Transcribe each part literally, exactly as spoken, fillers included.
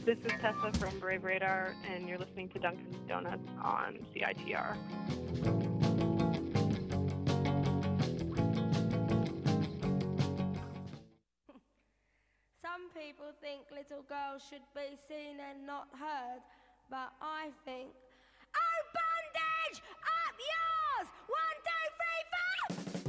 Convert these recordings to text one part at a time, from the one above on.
This is Tessa from Brave Radar, and you're listening to Dunkin's Donuts on C I T R. Some people think little girls should be seen and not heard, but I think, oh, bondage! Up yours! One, two, three, four!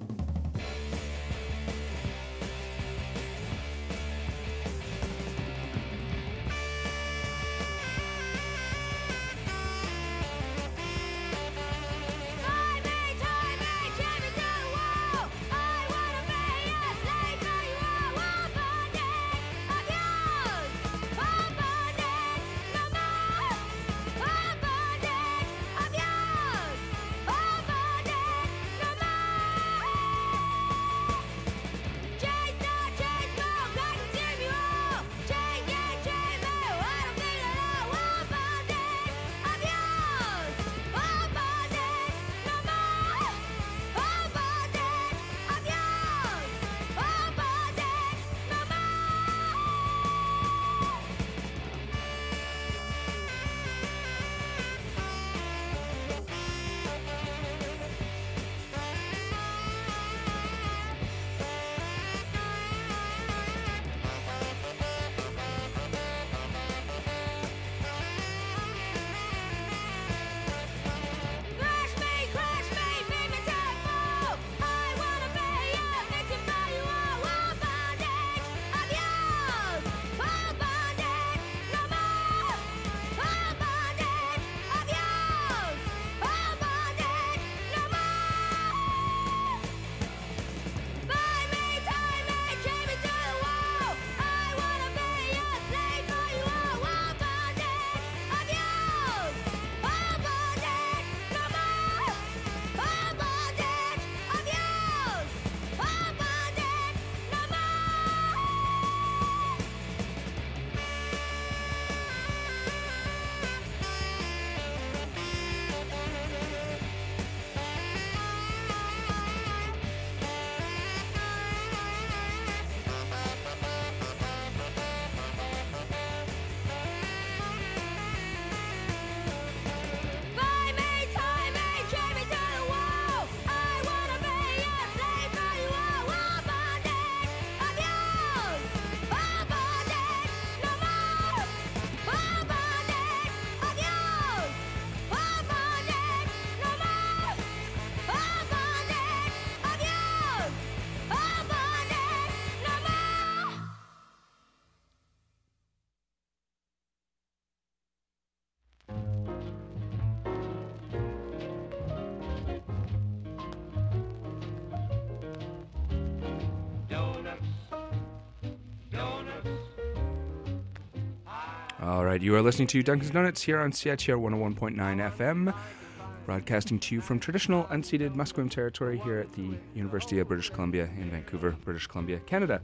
All right, you are listening to Dunkin's Donuts here on C I T R one oh one point nine F M, broadcasting to you from traditional unceded Musqueam territory here at the University of British Columbia in Vancouver, British Columbia, Canada.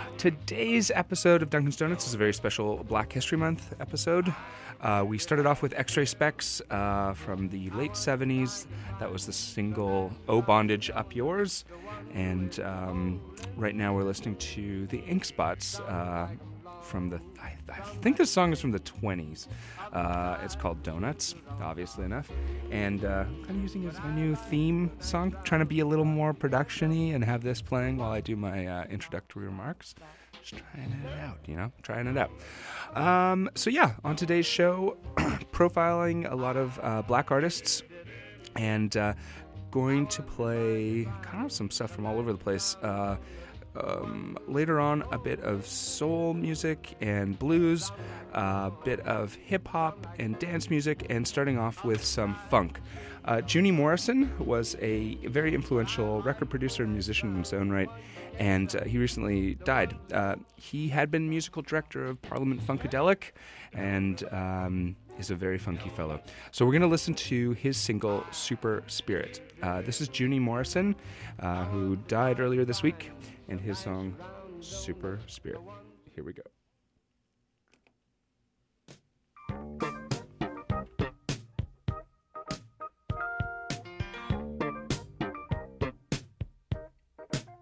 Today's episode of Dunkin's Donuts is a very special Black History Month episode. Uh, we started off with X-Ray Specs uh, from the late seventies. That was the single "Oh Bondage, Up Yours." And um, right now we're listening to the Ink Spots uh, from the, I, I think this song is from the twenties. Uh, it's called Donuts, obviously enough. And uh, I'm kind of using it as my new theme song, trying to be a little more production-y and have this playing while I do my uh, introductory remarks. Just trying it out, you know, trying it out. Um, so yeah, on today's show, profiling a lot of uh, black artists and uh, going to play kind of some stuff from all over the place. Uh, Um, later on, a bit of soul music and blues, a bit of hip-hop and dance music, and starting off with some funk. Uh, Junie Morrison was a very influential record producer and musician in his own right, and uh, he recently died. Uh, he had been musical director of Parliament Funkadelic, and um, is a very funky fellow. So we're going to listen to his single, Super Spirit. Uh, this is Junie Morrison, uh, who died earlier this week, and his song, Super Spirit. Here we go.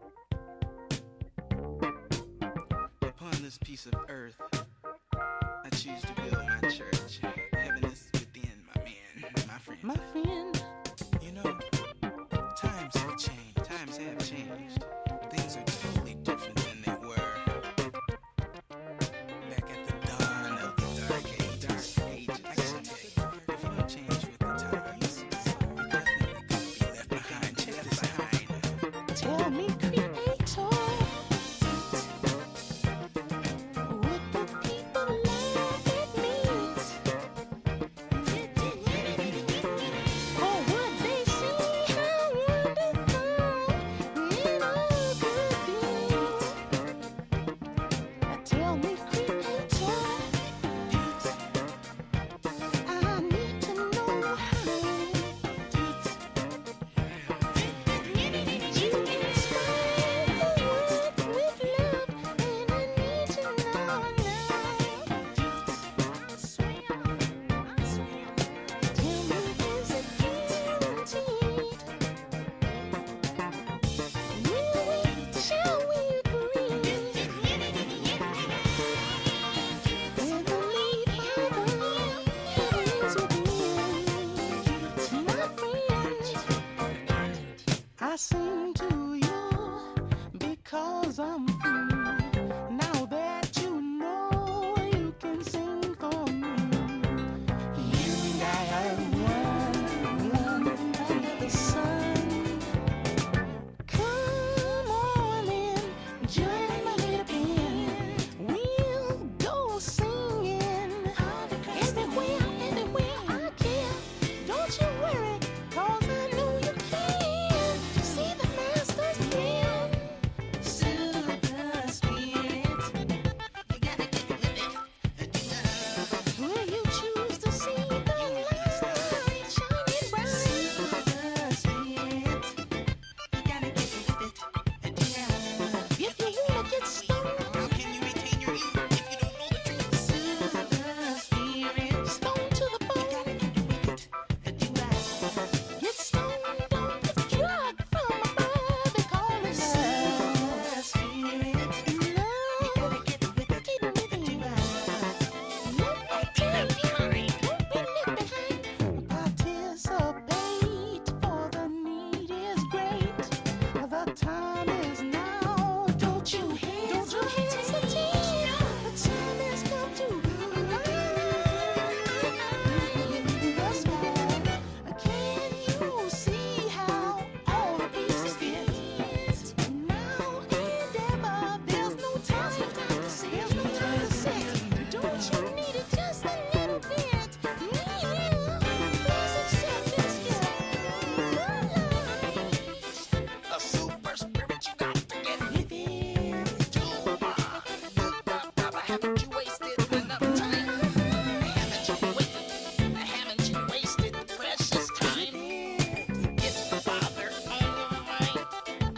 Upon this piece of earth, I choose to build my church. Heaven is within, my man, my friend. My friend. You know, times have changed. Times have changed. Things are totally different than they were back at the dawn of the dark ages. I gotta tell you, if you don't change with the times, you're definitely gonna be left behind. Check this out. Tell me, Creator, would the people laugh at me? Or would they see how wonderful it all could be? Tell me, Creator, I need to know how. You inspire the world with love, and I need to know now. I swear, I swear. Tell me, is it guaranteed? Will we, shall we agree? When the leaf of the heaven is within, my friend, I sing to you because I'm free. Now that you know, you can sing for me. You and I are one, one under the sun. Come on in, join my little band. We'll go singing everywhere, everywhere I can. Don't you worry, 'cause I know you can. See the master's plan. Super spirit, you gotta get with it. Will you choose to see the light shining bright? Super spirit, you gotta get with it. If you wanna get stoned, How can you retain your youth if you don't know the truth? super spirit, stoned to the bone. Gotta get with it. Get stoned on the drug from above. They call it love. Spirit, love. Gotta get with it. Get with it. Don't be left behind. Don't be left behind. Participate, for the need is great. The time is now. Don't you hesitate. Don't you hesitate. The time has come to the sky. Can you see how all the pieces fit? Now and ever, there's no time to sit. There's no time to sit. Don't you need it just a little bit? Yeah. Please accept this gift. The light. A super spirit, you got to get With it. to. Haven't you wasted enough time? Haven't you wasted? Haven't you wasted precious time? It's the Father on your mind.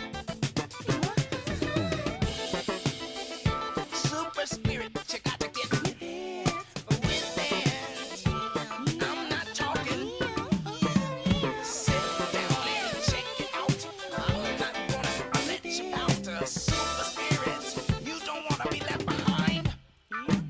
Super spirit, you got to get with it. With it. I'm not talking. Sit down and check it out. I'm not gonna let you out. Uh, super spirit, you don't wanna be left behind.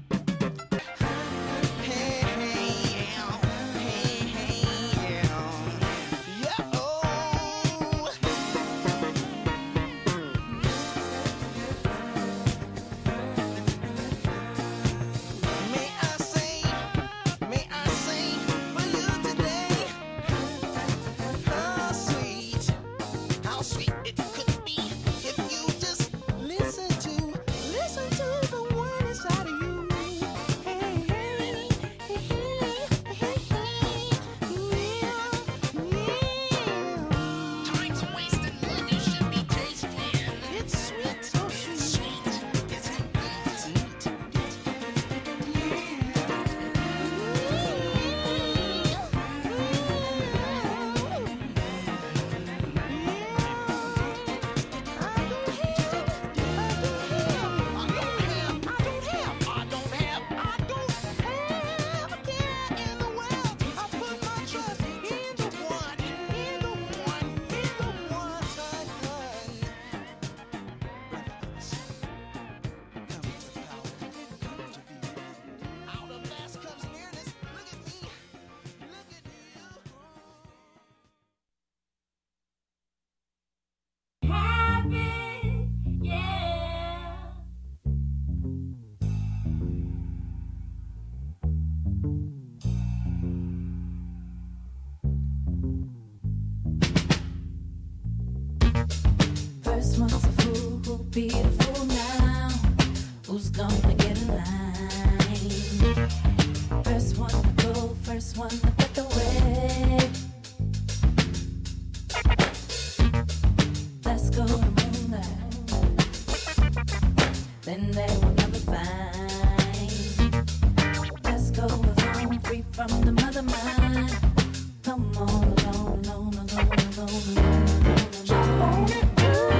who's gonna get in line? First one to go, first one to get the way. Let's go to moonlight. Then they will never find. Let's go alone, free from the mother mind. Come on, alone, alone, alone, alone, alone. Jump on it.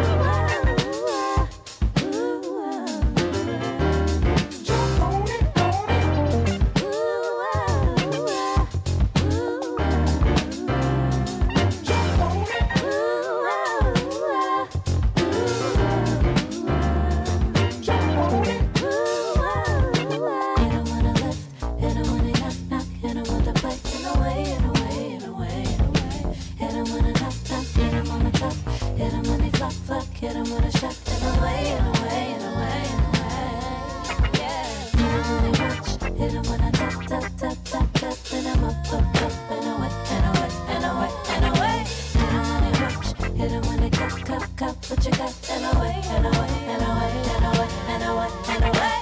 Hit him with a shot and away, and away, and away, and away. Yeah. Hit him when he watch, hit him when I tap, tap, tap, tap, tap, and I'm up, up, up, and away, and away, and away, and away. Hit him when he watch, hit him when he cup, cup, cup, what you got, and away, and away, and away, and away, and away, and away.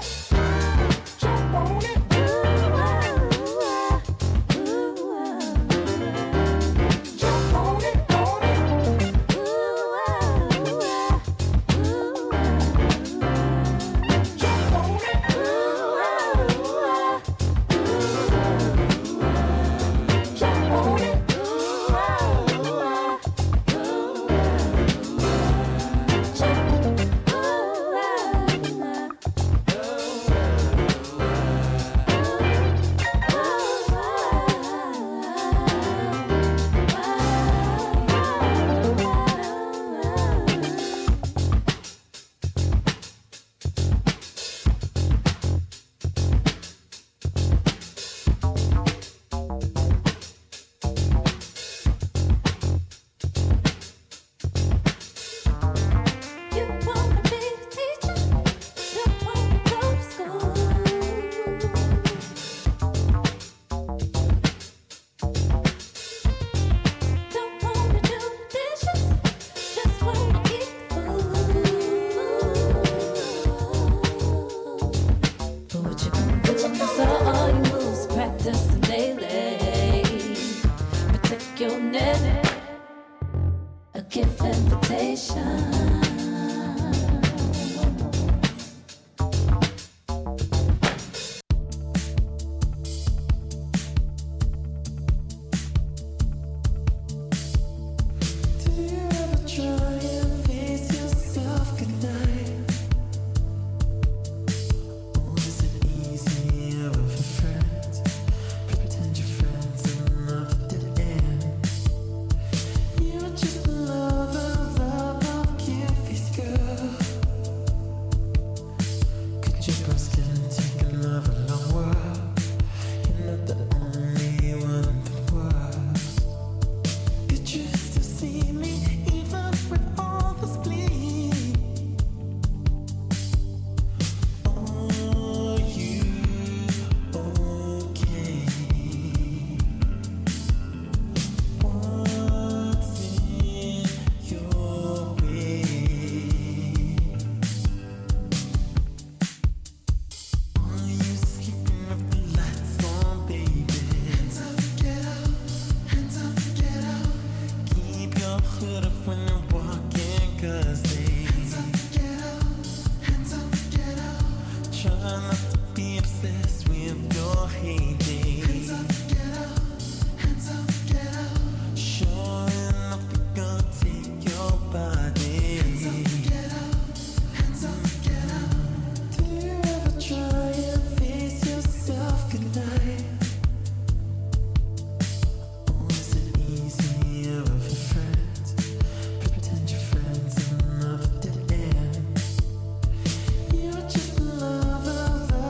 Jump on it. Just love, love, love.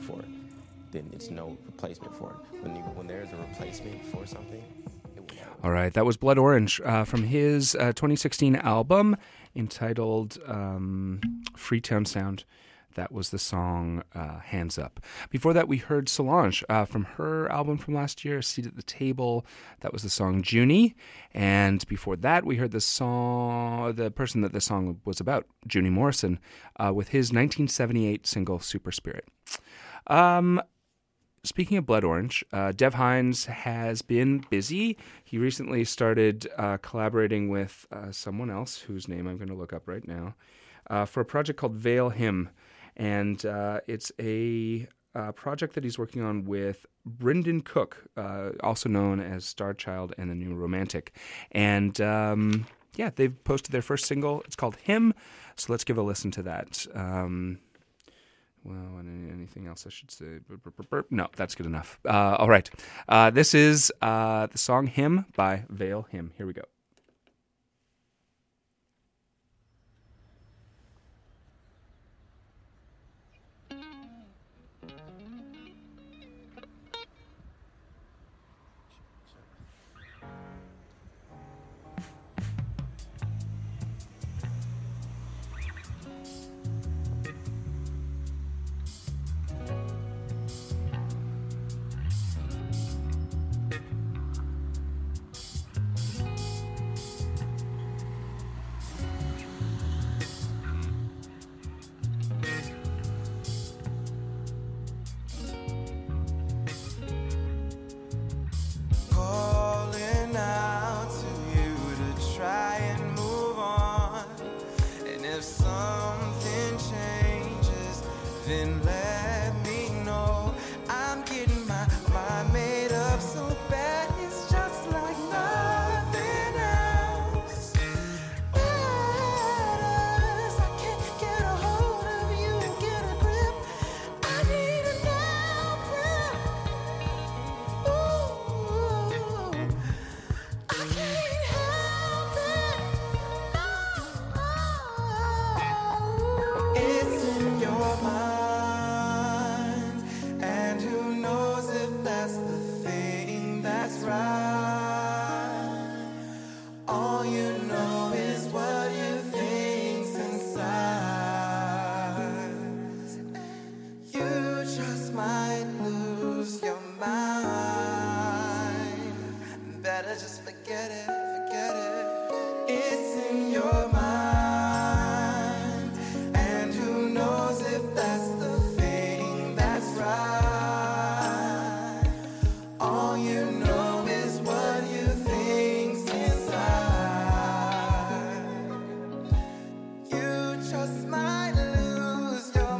for it, then it's no replacement for it. When you, when there's a replacement for something, it will never. All right, that was Blood Orange uh, from his uh, twenty sixteen album entitled um, Freetown Sound. That was the song uh, Hands Up. Before that, we heard Solange uh, from her album from last year, Seat at the Table. That was the song Junie. And before that, we heard the song, the person that the song was about, Junie Morrison, uh, with his nineteen seventy-eight single Super Spirit. Um, speaking of Blood Orange, uh, Dev Hynes has been busy. He recently started uh, collaborating with uh, someone else, whose name I'm going to look up right now, uh, for a project called Veil Hymn. And uh, it's a uh, project that he's working on with Brendan Cook, uh, also known as Starchild and the New Romantic. And um, yeah, they've posted their first single. It's called Hymn. So let's give a listen to that. Um, well, any, anything else I should say? Burp, burp, burp, burp. No, that's good enough. Uh, all right. Uh, this is uh, the song Hymn by Veil Hymn. Here we go. Calling out to you to try and move on. And if something changes, then let me know. I'm getting my mind made up so bad, it's just like nothing else. Matters, I can't get a hold of you, get a grip. I need an help. Ooh, I can't help it. It's in your mind, and who knows if that's the thing that's right. All you know is what you think's inside. You just might lose your mind. Better just forget it, forget it. It's in your mind, and who knows if that's the thing that's right. All you know is what you think's inside. You just might lose your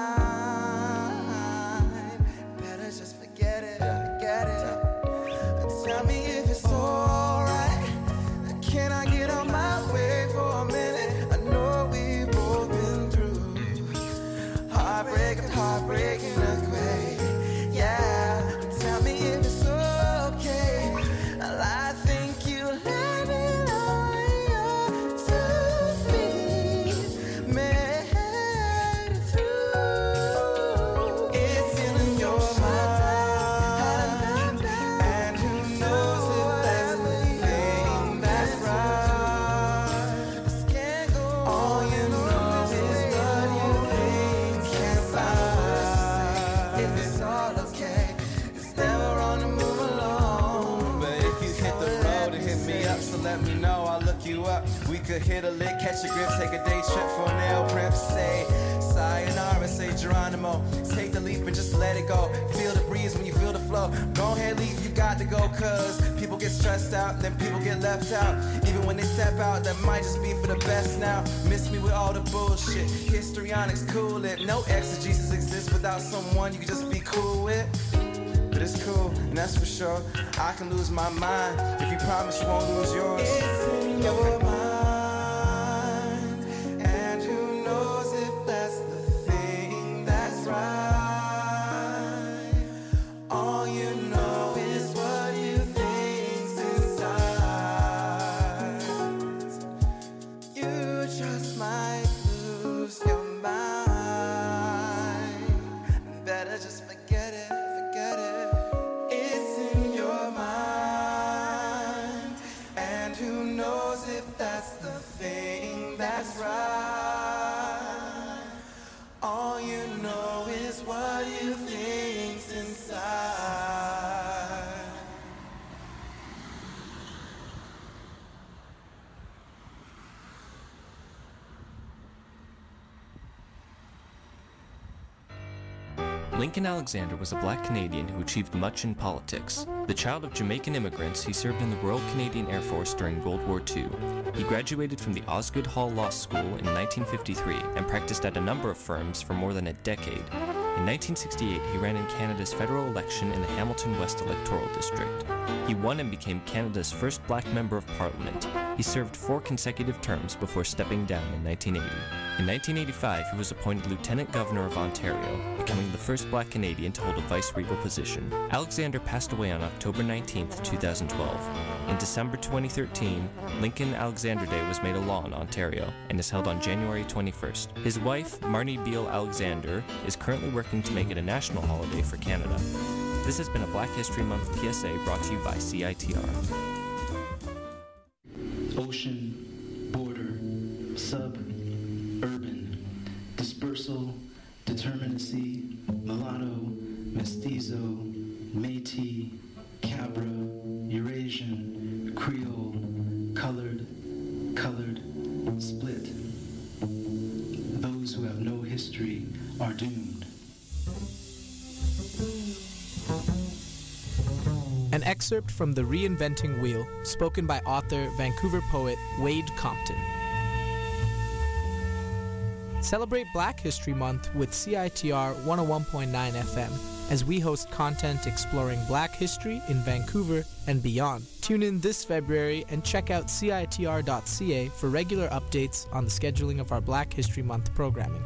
mind. Better just forget it, forget it. Tell me if it's alright. Can I get on my way for a minute? I know we've both been through heartbreak and heartbreak and earthquake. Yeah, tell me if it's okay. Well, I think you landed on your two feet, made it through. It's in your mind, and who knows if that's the thing that's right. This can't go on. All you know is what you think can find. If it's all okay, it's never on the move alone. But if you hit the road and hit me up, so let me know, I'll look you up. We could hit a lick, catch a grip, take a day trip for an nail print. Say sayonara, say Geronimo. Take the leap and just let it go. Feel the breeze when you feel the flow. Go ahead, leave, you got to go. Cause people get stressed out, then people get left out. Even when they step out, that might just be for the best now. Miss me with all the bullshit. Histrionics, cool it. No exegesis exists without someone you can just be cool with. But it's cool, and that's for sure. I can lose my mind if you promise you won't lose yours. It's in your mind, and who knows if that's the thing that's right. All you know is what you think's inside. You just might lose your mind. Better just Lincoln Alexander was a black Canadian who achieved much in politics. The child of Jamaican immigrants, he served in the Royal Canadian Air Force during World War Two. He graduated from the Osgoode Hall Law School in nineteen fifty-three and practiced at a number of firms for more than a decade. In nineteen sixty-eight, he ran in Canada's federal election in the Hamilton West electoral district. He won and became Canada's first black member of parliament. He served four consecutive terms before stepping down in nineteen eighty. In nineteen eighty-five, he was appointed Lieutenant Governor of Ontario, becoming the first black Canadian to hold a vice-regal position. Alexander passed away on October nineteenth, two thousand twelve. In December twenty thirteen, Lincoln Alexander Day was made a law in Ontario and is held on January twenty-first. His wife, Marnie Beale Alexander, is currently working to make it a national holiday for Canada. This has been a Black History Month P S A brought to you by C I T R. Ocean, border, sub-urban, dispersal, determinacy, mulatto, mestizo, Métis, Cabra, Eurasian, Creole, colored, colored, split. Those who have no history are doomed. An excerpt from The Reinventing Wheel, spoken by author, Vancouver poet Wade Compton. Celebrate Black History Month with C I T R one oh one point nine F M as we host content exploring Black history in Vancouver and beyond. Tune in this February and check out C I T R dot C A for regular updates on the scheduling of our Black History Month programming.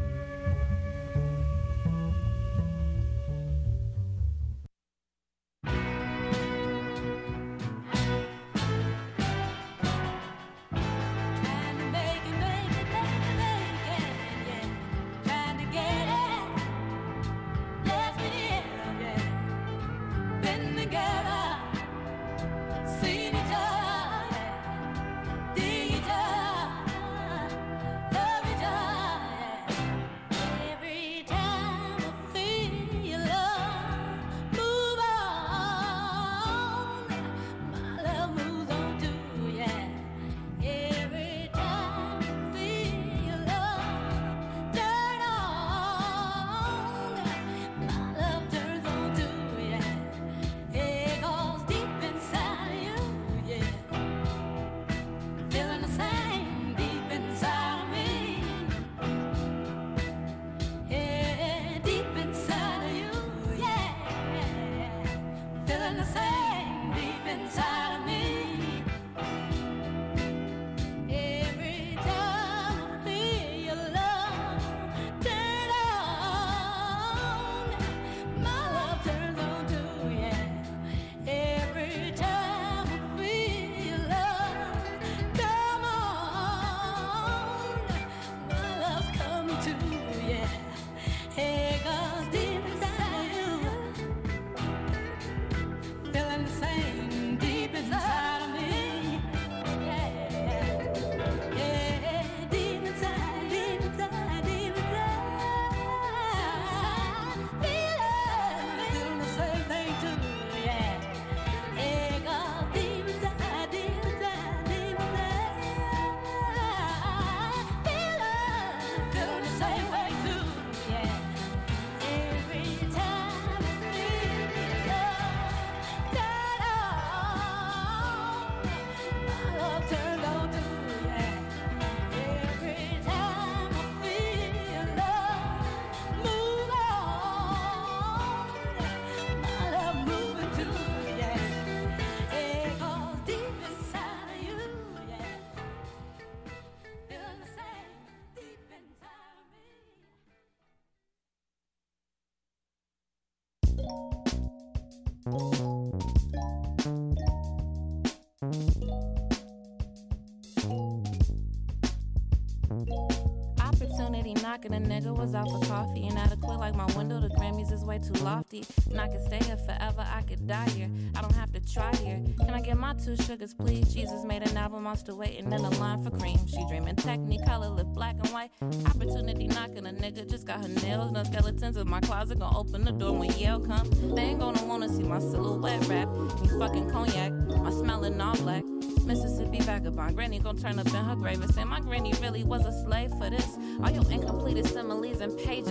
Opportunity knocking, a nigga was out for coffee and adequate like my window. The Grammys is way too lofty, and I could stay here forever. I could die here. I don't have to try here. Can I get my two sugars, please? Jesus made an album, I'm still waiting in the line for cream. She dreaming Technicolor, lip black and white. Opportunity knocking, a nigga just got her nails. No skeletons in my closet, gonna open the door when Yale come. They ain't gonna wanna see my silhouette rap. You fucking cognac, my smelling all black. Mississippi vagabond, granny gon' turn up in her grave and say my granny really was a slave for this. All your incompleted similes and pages ripped, you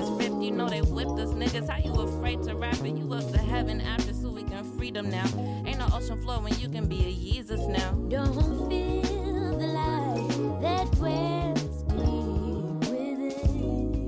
you know they whipped us. Niggas, how you afraid to rap it? You up to heaven after so we can freedom now. Ain't no ocean floor when you can be a Jesus now. Don't feel the light that dwells deep within.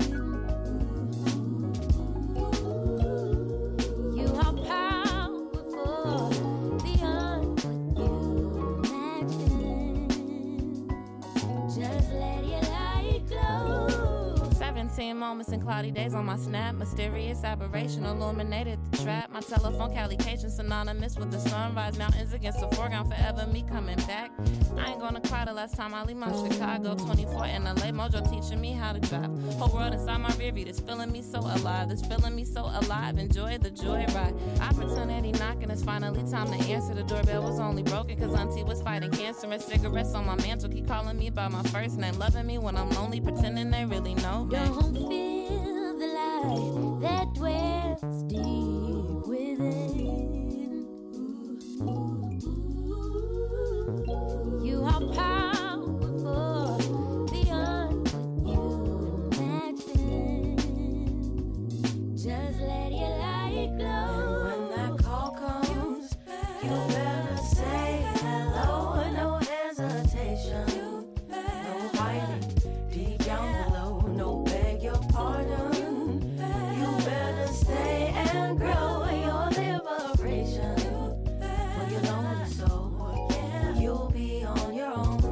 You are powerful beyond what you imagine. Just let your light glow. seventeen moments and cloudy days on my snap. Mysterious aberration illuminated the trap. My telephone calication synonymous with the sunrise. Mountains against the foreground, forever me coming back. I ain't gonna cry the last time I leave my Chicago. twenty-four in L A, Mojo teaching me how to drive. Whole world inside my rear view, that's feeling me so alive. That's feeling me so alive. Enjoy the joy ride. Opportunity knocking, it's finally time to answer. The doorbell was only broken cause auntie was fighting cancer. And cigarettes on my mantle keep calling me by my first name. Loving me when I'm lonely, pretending they really know me. Don't feel the light that dwells deep within. You are powerful beyond what you imagine. Just let your light glow. When that call comes, you better say hello. No hesitation, no hiding deep down below. No beg your pardon. You better stay and grow your liberation for your lonely soul. You'll be on your own.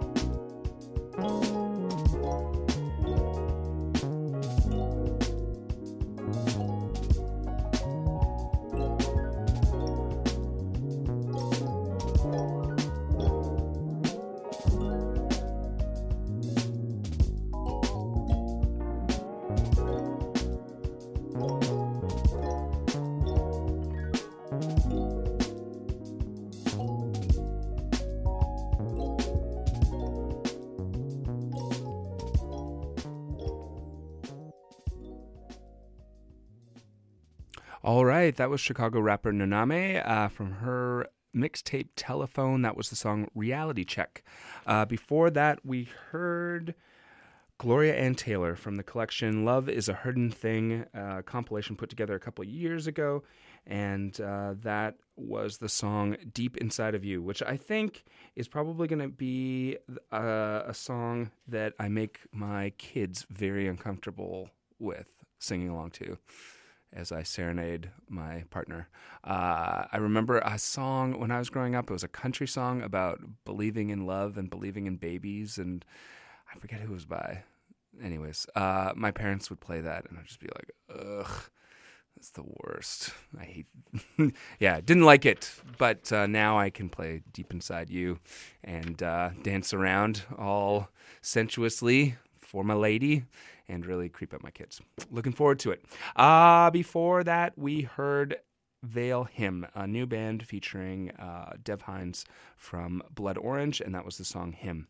All right, that was Chicago rapper Naname uh, from her mixtape Telephone. That was the song Reality Check. Uh, before that, we heard Gloria Ann Taylor from the collection Love is a Hurtin' Thing, uh, compilation put together a couple of years ago. And uh, that was the song Deep Inside of You, which I think is probably going to be uh, a song that I make my kids very uncomfortable with singing along to as I serenade my partner. Uh, I remember a song when I was growing up. It was a country song about believing in love and believing in babies, and I forget who it was by. Anyways, uh, my parents would play that, and I'd just be like, ugh, that's the worst. I hate yeah, didn't like it, but uh, now I can play Deep Inside You and uh, dance around all sensuously for my lady and really creep out my kids. Looking forward to it. Uh, before that, we heard Veil Hymn, a new band featuring uh, Dev Hynes from Blood Orange, and that was the song Hymn.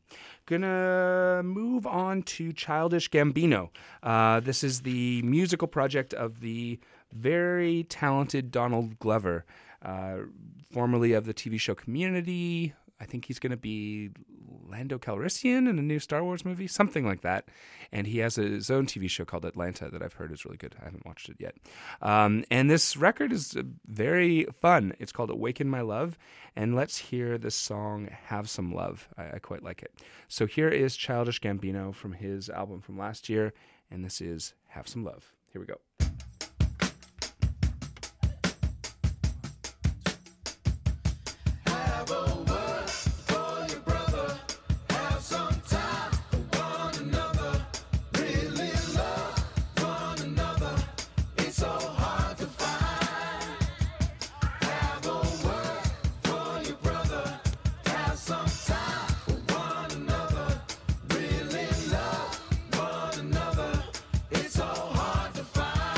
Gonna move on to Childish Gambino. Uh, this is the musical project of the very talented Donald Glover, uh, formerly of the T V show Community. I think he's going to be Lando Calrissian in a new Star Wars movie, something like that. And he has his own T V show called Atlanta that I've heard is really good. I haven't watched it yet. Um, and this record is very fun. It's called Awaken My Love. And let's hear the song Have Some Love. I, I quite like it. So here is Childish Gambino from his album from last year. And this is Have Some Love. Here we go. It's so hard to find.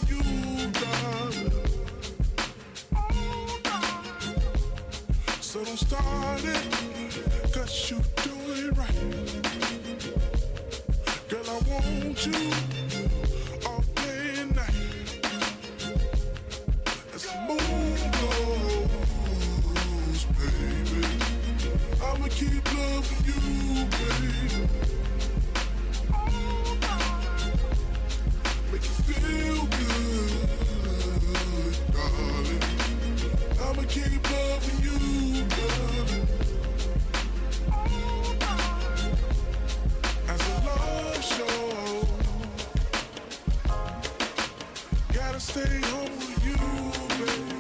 loving you, darling. So don't start it, cause you do it right. Girl, I want you all day and night. As the moon goes, baby, I'ma keep loving you, baby. Make you feel good, darling. I'ma keep loving you, darling. As a love show, gotta stay home with you, baby.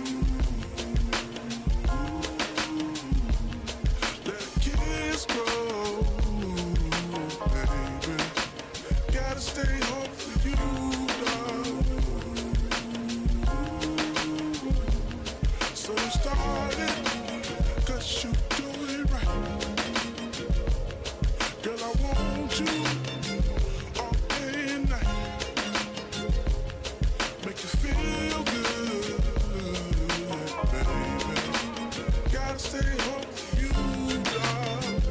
Let a kiss grow, baby. Gotta stay home with you, darling. So don't start it, cause you do it right. Girl, I want you all day and night. Make you feel good, baby. Gotta stay home with you, darling.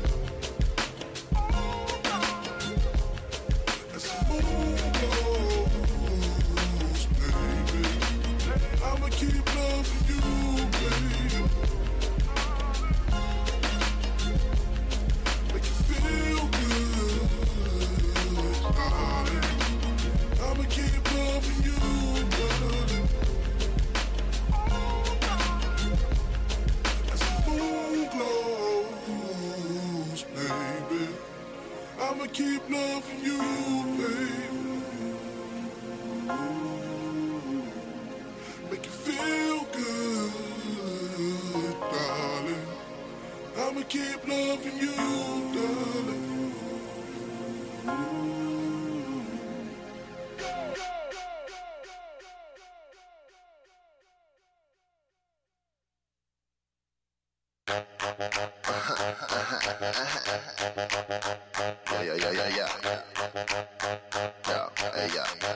As the moon goes, baby, I'ma keep loving you, baby. Make you feel good, darling. I'ma keep loving you, darling. As the moon glows, baby, I'ma keep loving you, baby. Make you feel good, darling. I'ma keep loving you, darling. Yeah, yeah, yeah, yeah, yeah. Yeah, hey, yeah, yeah.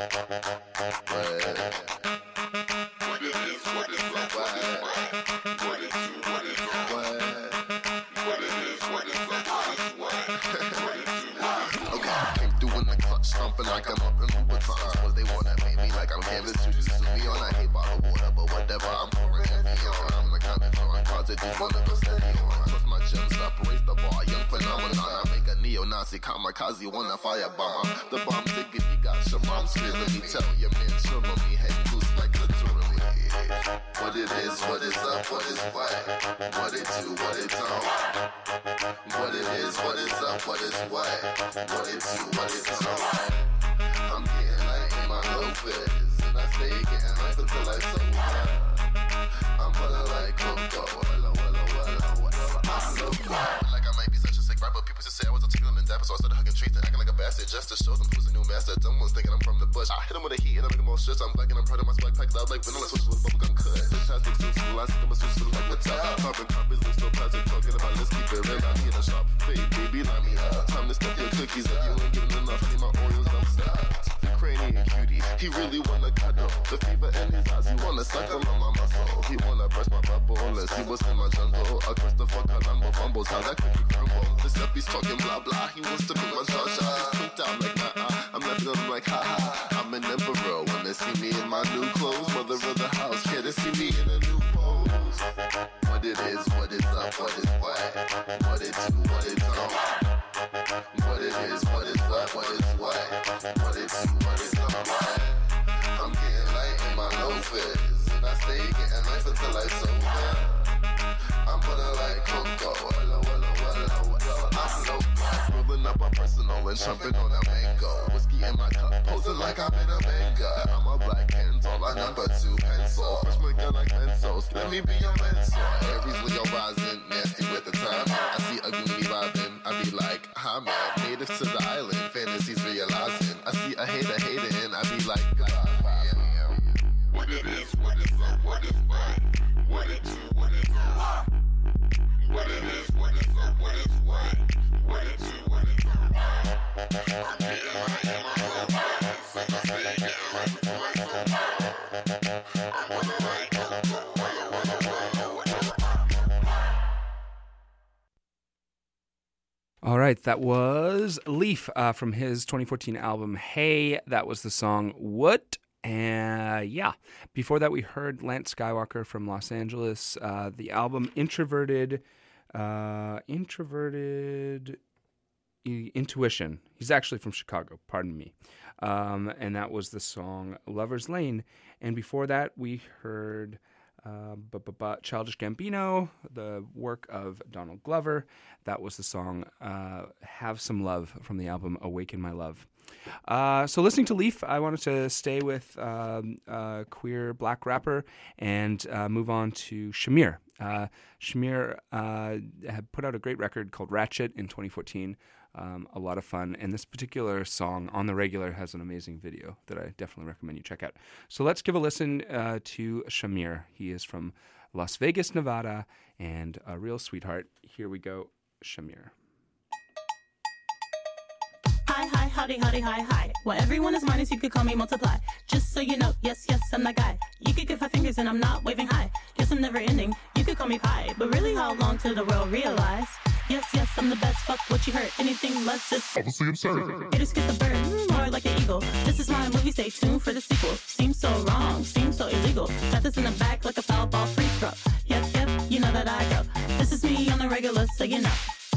What it is, what it is, what it is, what it is, what it is, what it is, what it is, what it is, okay, came through in the clutch, stomping like I'm up in Louboutins. What they wanna make me like I'm canvas, you just sue me on. I hate bottled water, but whatever, I'm pouring heavy on. I'm the kind of drawing cards that just wanna go steady on. Trust my gems up, raise the bar, young phenomenon. I make a neo-Nazi kamikaze, wanna firebomb. The bomb ticket, you got your mom's feeling me. Tell your man, show me head loose like literally. What it is, what is up, what is what? What it do, what it don't? What it is, what is up, what is what? What it do, what it don't? I'm getting light in my low fizz, and I stay getting life until I so high. I'm feeling like Coco, wella, wella, wella, whatever. I'm so fly. Like I might be such a sick rapper, people just say I was a tickle and dapper, so I started hugging trees and acting like a bastard just to show them who's the new master. Dumb ones thinking I'm from the bush. I hit them with a heat and I make them all stressed. I'm black and I'm proud of my spike pack. I like vanilla switches with bubblegum cut. The plastic suits, the last thing I'm a suit, like what's up? Carbon copies, look so plastic, talking about let's keep it real. I need a sharp fade, baby, line me up. Time to stuff your cookies. If you ain't giving enough, I need my Oreos, don't stop. The cranium cutie, he really wanna cuddle. The fever in his eyes, he wanna suckle on my muscle. He wanna brush my bubble and see what's in my jungle. Across the fuck out, I'm a fumbles, how that cookie crumble. The step he's talking blah blah, he wants to be my charger. He's tweaked out like nah uh, I'm laughing at him like ha ha. I'm an emperor when they see me in my new clothes. Mother of the house, care to see me in a new pose. What it is, what is up, what is what? What it do, what it don't? What it is, what is up, what is what? What it do, what it don't? I'm getting light in my low fizz, and I stay getting life until I sober. I'm putting like Coco, wella, wella, wella, wella. I'm low, rolling up a personal and jumping on a mango. Whiskey in my cup, posing like I'm in a manga. I'm a black pencil, a number two pencil. Freshman gun like pencils, let me be your mentor. Aries Leo rising, nasty with the time. I see a goonie vibing, I be like, hi man, native to the island, fantasies realizing. I see a hater hating, I be like, goodbye. What it is, what is up, what is what? What it do, what it don't? What it is, what is up, what is what? What it do, what it don't? I'm getting high in my low fizz, and I stay getting right before I so right, that was Leaf uh, from his twenty fourteen album Hey. That was the song What? Uh, yeah. Before that, we heard Lance Skywalker from Los Angeles. Uh, the album Introverted, uh, Introverted Intuition. He's actually from Chicago, pardon me. Um, and that was the song Lover's Lane. And before that, we heard uh, bu- bu- bu- Childish Gambino, the work of Donald Glover. That was the song uh, Have Some Love from the album Awaken My Love. Uh, so listening to Leaf, I wanted to stay with um, uh, queer black rapper and uh, move on to Shamir. Uh, Shamir uh, had put out a great record called Ratchet in twenty fourteen. Um, a lot of fun. And this particular song, On the Regular, has an amazing video that I definitely recommend you check out. So let's give a listen uh, to Shamir. He is from Las Vegas, Nevada, and a real sweetheart. Here we go, Shamir. Hi, hi, howdy, howdy, hi, hi. Well, everyone is minus, you could call me multiply. Just so you know, yes, yes, I'm that guy. You could give five fingers and I'm not waving high. Yes, I'm never ending, you could call me pie. But really, how long till the world realize? Yes, yes, I'm the best, fuck what you heard. Anything less is obviously absurd. Haters get the bird, more like an eagle. This is my movie, stay tuned for the sequel. Seems so wrong, seems so illegal. Got this in the back like a foul ball free throw. Yep, yep, you know that I go. This is me on the regular, so you know.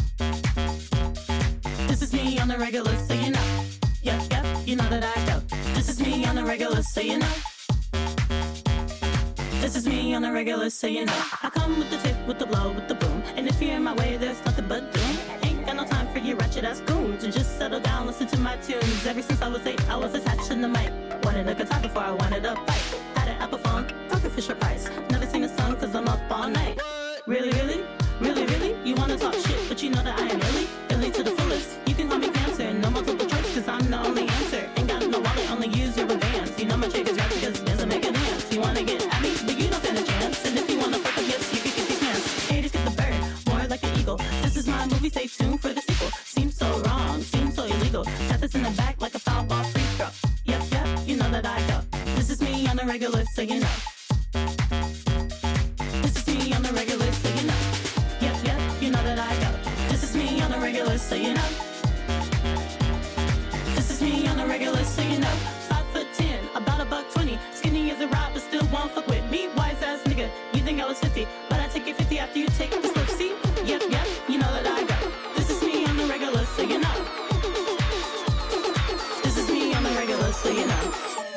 This is me on the regular, so you know. Yep, yep, you know that I go. This is me on the regular, so you know. This is me on the regular, so you know. I come with the tip, with the blow, with the boom. And if you're in my way, there's nothing but doom. Ain't got no time for you ratchet ass goons. And just settle down, listen to my tunes. Ever since I was eight, I was attached to the mic. Wanted a guitar before I wanted a bike. Had an Apple phone, talking Fisher Price. Never sing a song cause I'm up all night. Really, really? Really, really? You wanna talk shit, but you know that I am really, really to the fullest. You can call me cancer, no multiple choice cause I'm the only answer. Ain't got no wallet, only use your advance. You know my chick is rap because dance and make a dance. You wanna get at me, but you don't stand a chance. And if you wanna fuck up, yes, you can get your chance. Haters get the bird, more like an eagle. This is my movie, stay tuned for the sequel. Seems so wrong, seems so illegal. Got this in the back like a foul ball free throw. Yep, yep, you know that I go. This is me on the regular, so you know. This is me on the regular, so you know. Yep, yep, you know that I go. This is me on the regular, so you know. This is me on the regular, so you know. Five foot ten, about a buck twenty. Skinny as a rock, but still won't fuck with me. Wise ass nigga, you think I was fifty, but I take it fifty after you take the slip. See? Yep, yep, you know that I go. This is me on the regular, so you know. This is me on the regular, so you know.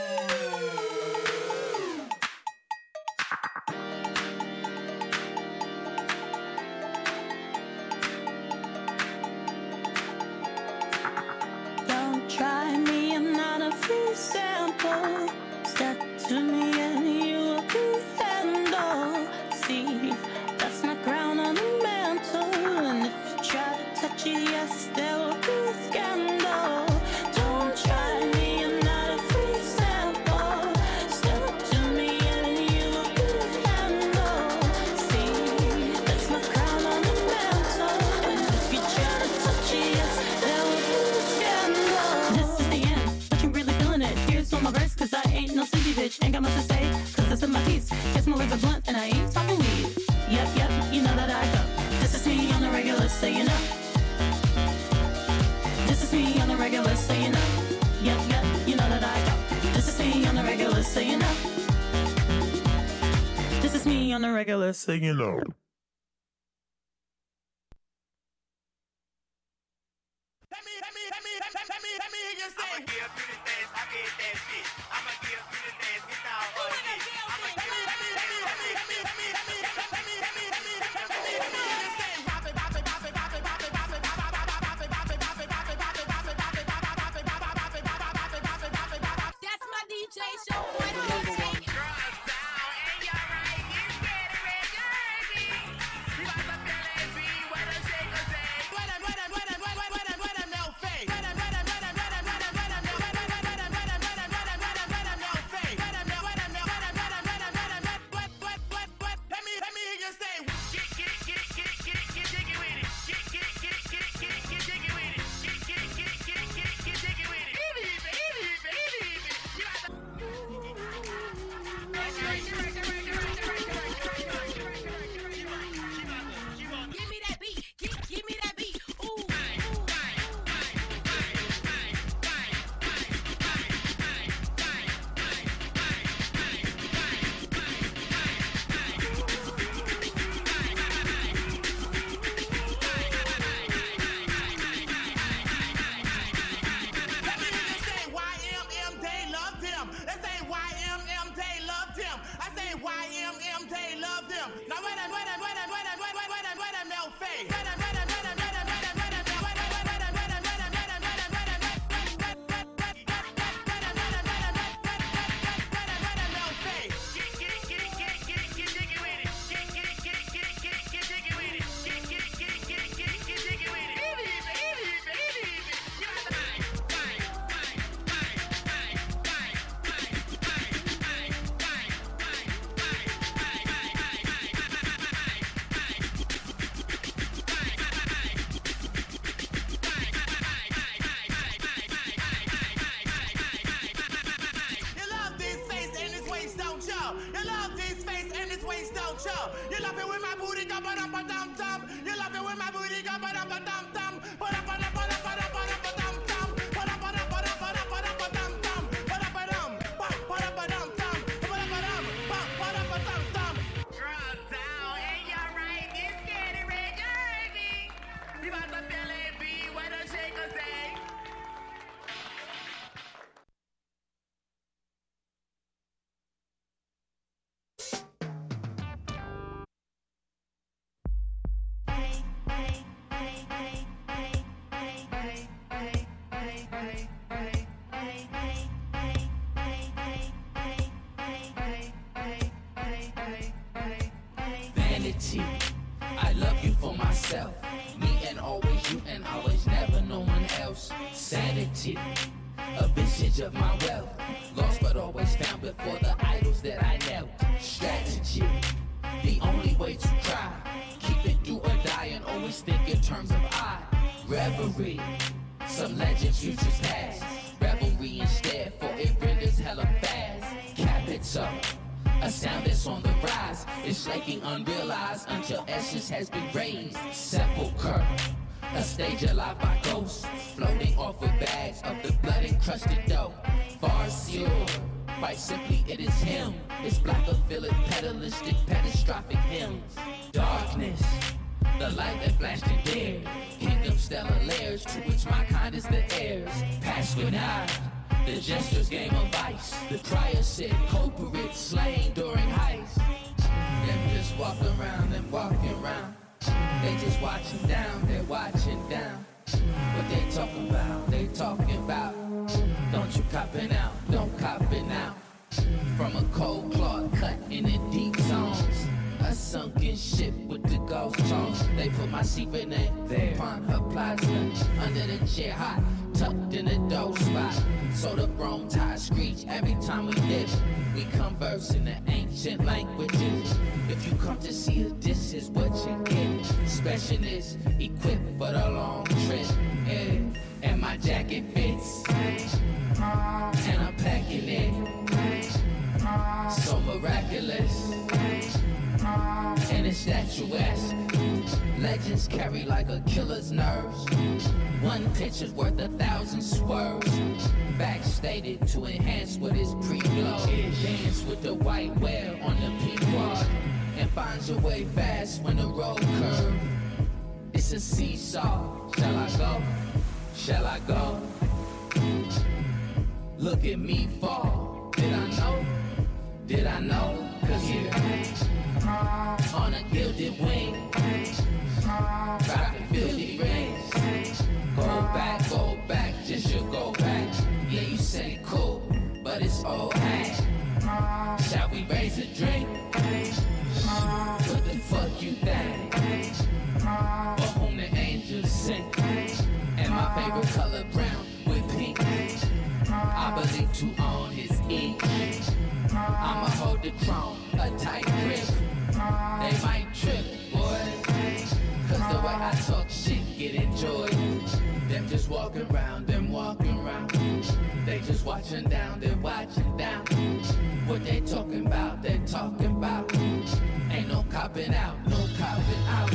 Don't try me, I'm not a free sample. Step to me and you will be handled. See, that's my crown on the mantle. And if you try to touch it, yes, there will be scandal. Don't try me, I'm not a free sample. Step to me and you will be handled. See, that's my crown on the mantle. And if you try to touch it, yes, there will be scandal. This is the end, but you really feeling it. Here's one my verse, cause I ain't no sleepy bitch. Ain't got much to say, cause this is my piece. Guess my words are blunt, and I ain't talking weed. Yep, yep, you know that I go. This is me on the regular, so you know. This is me on the regular, so you know. Yep, yep, you know that I go. This is me on the regular, so you know. This is me on the regular, so you know. That's my D J show. Boy, D J. Girls down, and you're right. You get it, Now where them, where them, where them, where them, where them, where them, where them, no fake. Where them, where them, where them, where them, where them, where them, where them, where them, where them, where them, where them, where them, where them, you love it when my booty go ba dum ba dum dum. You love it when my booty go ba dum ba dum dum. Ba da ba da ba da ba da ba da ba dum dum. Ba da ba da ba da ba da ba da ba dum dum. Ba da ba dum ba ba da ba dum dum. Ba da ba dum ba ba da ba dum dum. Drop down and you're right. Get scared and red, you heard me. You about to feel it, be what the shakers say. Vanity, I love you for myself. Me and always you and always never no one else. Sanity, a vestige of my wealth. Lost but always found before the idols that I knelt. Strategy, the only way to try. Keep it do or die and always think in terms of I. Reverie, some legends futures past. Revelry instead for it renders hella fast. Capital, a sound that's on the rise. It's shaking unrealized until essence has been raised. Sepulchre, a stage alive by ghosts. Floating off with bags of the blood encrusted dough. Farcieur, quite simply it is him. It's black affiliate pedalistic catastrophic hymns. Darkness, the light that flashed in there. Kingdom stellar layers to which my kind is the heirs. Pass when I, the jester's game of ice. The crier said culprit slain during heist. Them just walking around, them walking around. They just watching down, they're watching down. What they talking about, they talking about. Don't you copping out, don't copping out. From a cold cloth cut in the deep zones. A sunken ship with the ghost tones. They put my secret name there upon her plaza. Under the chair hot, tucked in the dough spot. So the brome tide screech every time we dip. We converse in the ancient languages. If you come to see us, this is what you get. Specialist, equipped for the long trip. Yeah. And my jacket fits. And I'm packing it. So miraculous. And it's statuesque. Legends carry like a killer's nerves. One picture's worth a thousand swerves. Back stated to enhance what is pre-glow. Dance with the white whale on the pequod. And find your way fast when the road curve. It's a seesaw. Shall I go? Shall I go? Look at me fall. Did I know? Did I know? Cause here on a gilded wing, dropping filthy rings. Go back, go back, just you go back. Yeah, you say cool, but it's old hat. Shall we raise a drink? What the fuck you think? For whom the angels sing. And my favorite color brown with pink. I believe to own his ink. I'ma hold the chrome, a tight grip. They might trip, boy. Cause the way I talk shit get enjoyed. Them just walking around, them walking around. They just watching down, they're watching down. What they talking about, they talking about. Ain't no copping out, no copping out.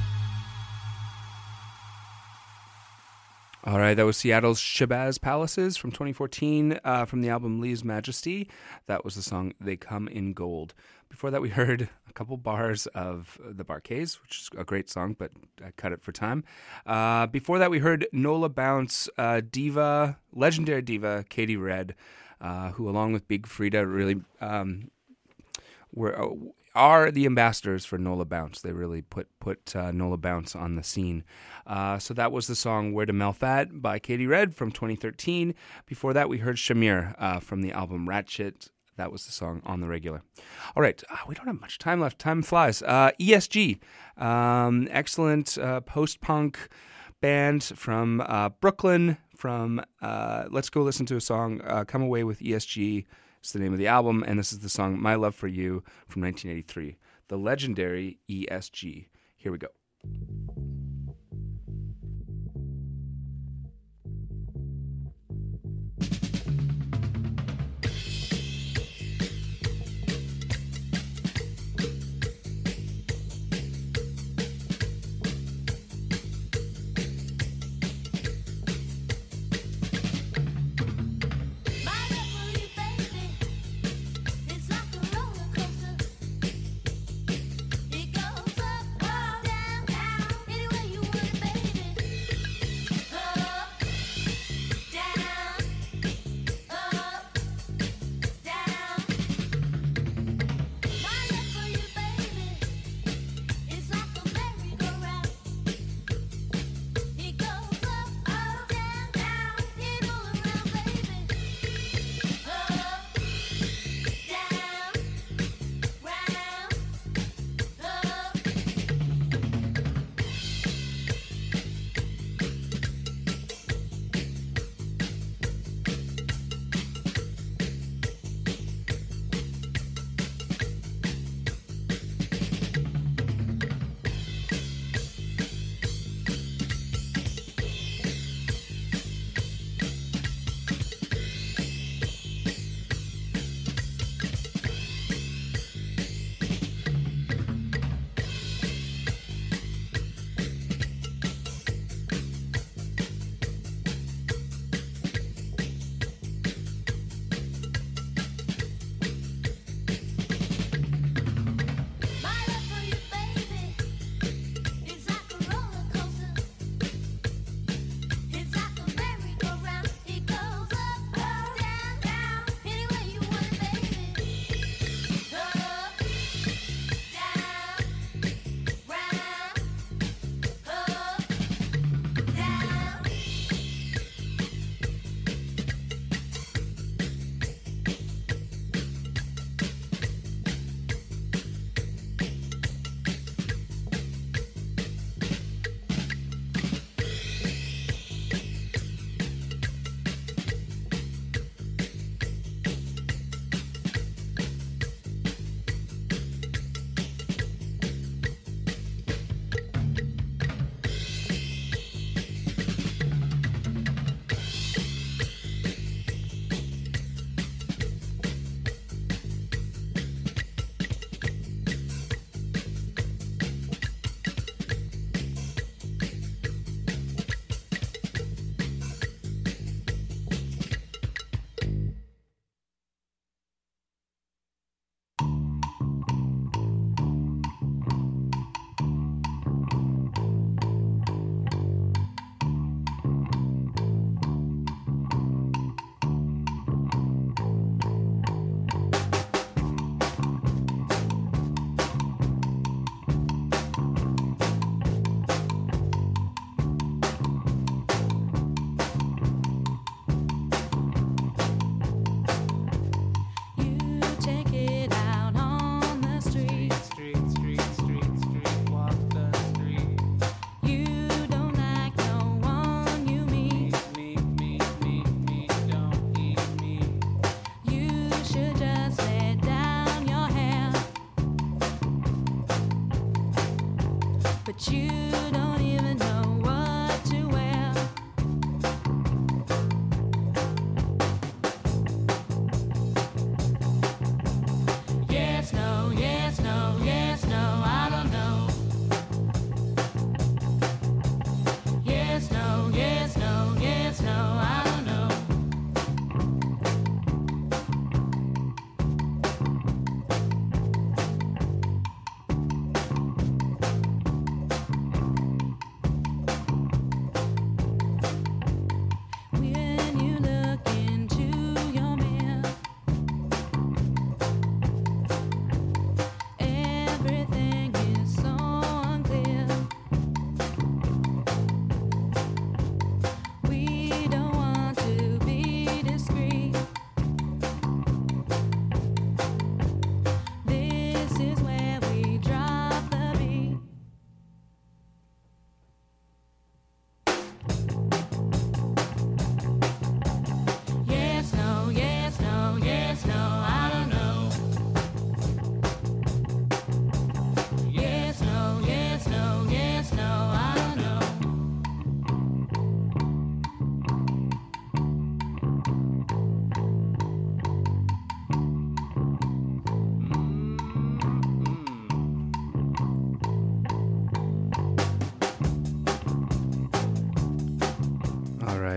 All right, that was Seattle's Shabazz Palaces from twenty fourteen uh, from the album Lee's Majesty. That was the song They Come in Gold. Before that, we heard a couple bars of The Bar-Kays, which is a great song, but I cut it for time. Uh, before that, we heard Nola Bounce, uh, diva, legendary diva, Katie Red, uh, who along with Big Frida really um, were uh, are the ambassadors for Nola Bounce. They really put put uh, Nola Bounce on the scene. Uh, so that was the song Where to Melfat by Katie Red from twenty thirteen. Before that, we heard Shamir uh, from the album Ratchet. That was the song On the Regular. All right, uh, we don't have much time left. Time flies. Uh, E S G, um, excellent uh, post-punk band from uh, Brooklyn. From uh, let's go listen to a song, uh, Come Away with E S G. It's the name of the album, and this is the song My Love for You from nineteen eighty-three. The legendary E S G. Here we go.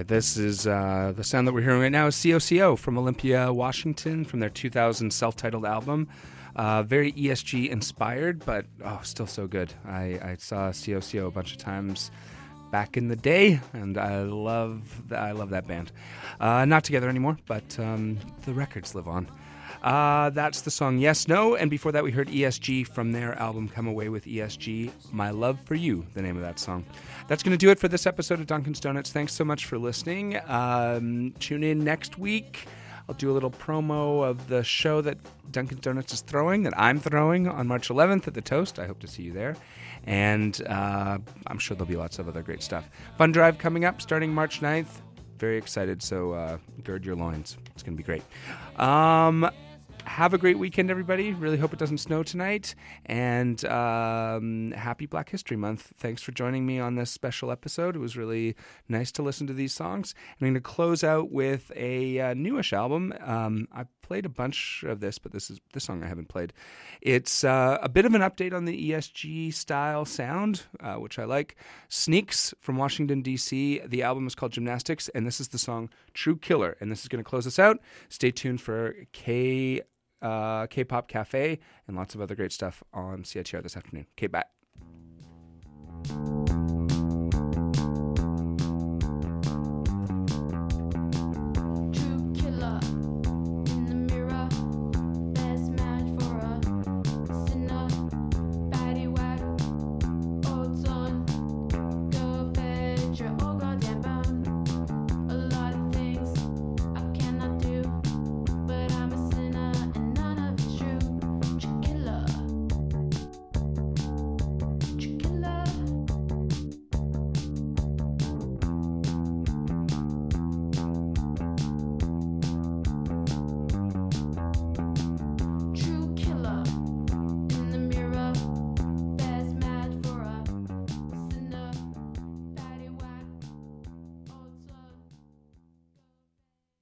right, this is uh, the sound that we're hearing right now is C O C O from Olympia, Washington, from their two thousand self-titled album. Uh, very E S G inspired, but oh, still so good. I, I saw C O C O a bunch of times back in the day, and I love th- I love that band. Uh, not together anymore, but um, the records live on. Uh, that's the song Yes, No, and before that we heard E S G from their album Come Away with E S G, My Love for You, the name of that song. That's going to do it for this episode of Duncan's Donuts. Thanks so much for listening. Um, tune in next week. I'll do a little promo of the show that Duncan's Donuts is throwing, that I'm throwing on March eleventh at the Toast. I hope to see you there. And uh, I'm sure there'll be lots of other great stuff. Fun Drive coming up starting March ninth. Very excited, so uh, gird your loins. It's going to be great. Um... Have a great weekend, everybody. Really hope it doesn't snow tonight. And um, happy Black History Month. Thanks for joining me on this special episode. It was really nice to listen to these songs. And I'm going to close out with a uh, newish album. Um, I played a bunch of this, but this is this song I haven't played. It's uh, a bit of an update on the E S G style sound, uh, which I like. Sneaks from Washington, D C. The album is called Gymnastics, and this is the song True Killer. And this is going to close us out. Stay tuned for K... Uh, K-Pop Cafe, and lots of other great stuff on C I T R this afternoon. Okay, bye.